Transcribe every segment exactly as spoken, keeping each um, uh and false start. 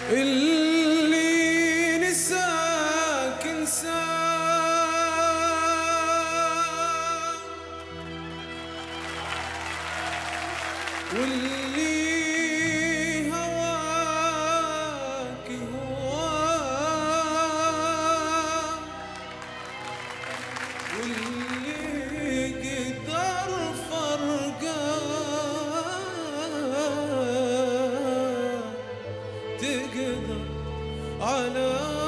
اللي نساك انساه، واللي هواك هواه، واللي قدر فرقاه تقدر على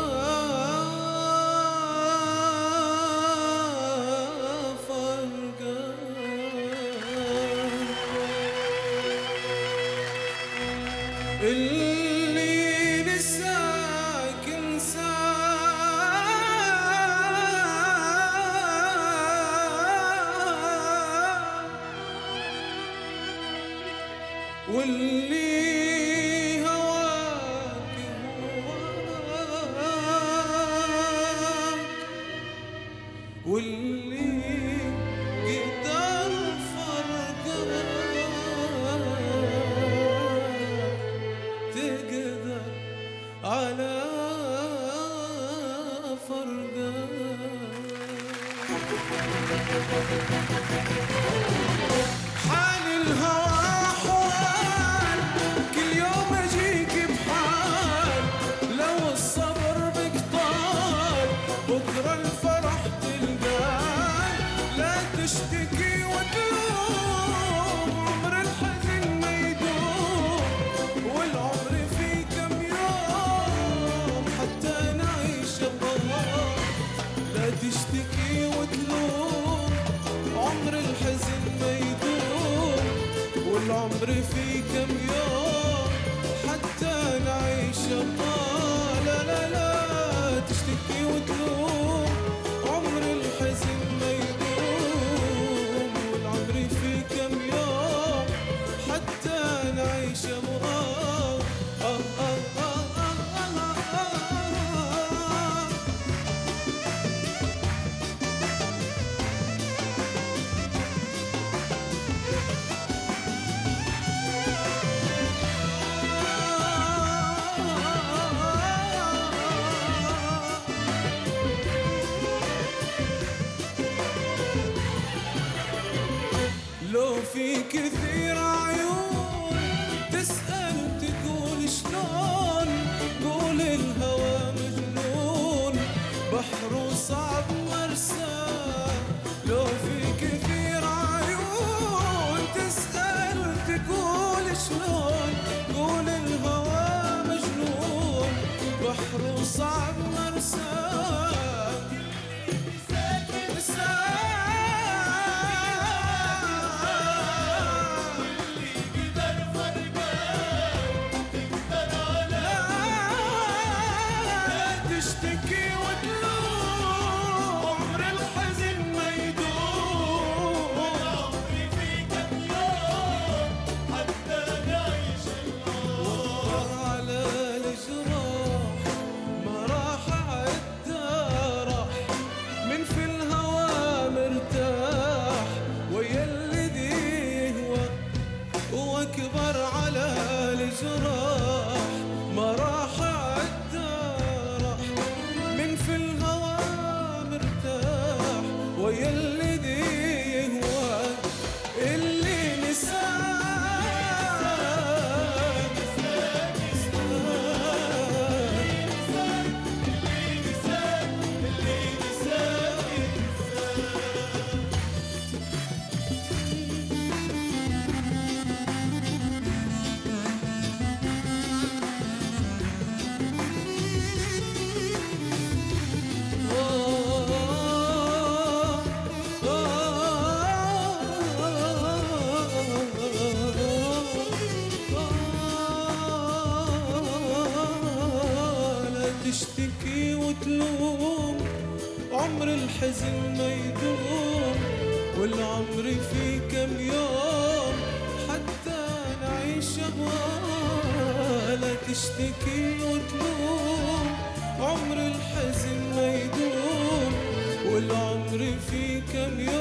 اللي نساك انساه، واللي هواك هواك، واللي قدر فرقاه تقدر على فرقه. حال الهوى حوال، كل يوم اجيك بحال، لو الصبر بك طال بكره الفرح تلقاه. لا تشتكي وتلوم، عمر الحزن ما يدوم، والعمر في كم يوم حتى نعيش بهواه. لا تشتكي وتلوم، عمر الحزن ما يدوم، والعمر في كم يوم حتى نعيش بهواه. لا لا لا تشتكي وتلوم، عمر الحزن ما يدوم، والعمر في كم يوم حتى نعيش بهواه. آه آه آه آه آه آه آه. لو في كثير عيون تسأل تقول شلون، قول الهوى مجنون بحر وصعب مرساه. لو في كثير عيون تسأل تقول شلون، قول الهوى مجنون بحر وصعب مرساه. تشتكي وتلوم، عمر الحزن ما يدوم، والعمر في كم يوم حتى نعيش النار. على الجراح ما راح عدى راح، من في الهوى مرتاح ويا الذي يهوى، واكبر على الجراح ما راح في الهوى مرتاح ويا الذي يهوى. اللي نساك نساك اللي نساك اللي نساك تشتكي وتلوم، عمر الحزن ما يدوم، والعمر في كم يوم حتى نعيش بهواه. لا تشتكي وتلوم، عمر الحزن ما يدوم، والعمر في كم يوم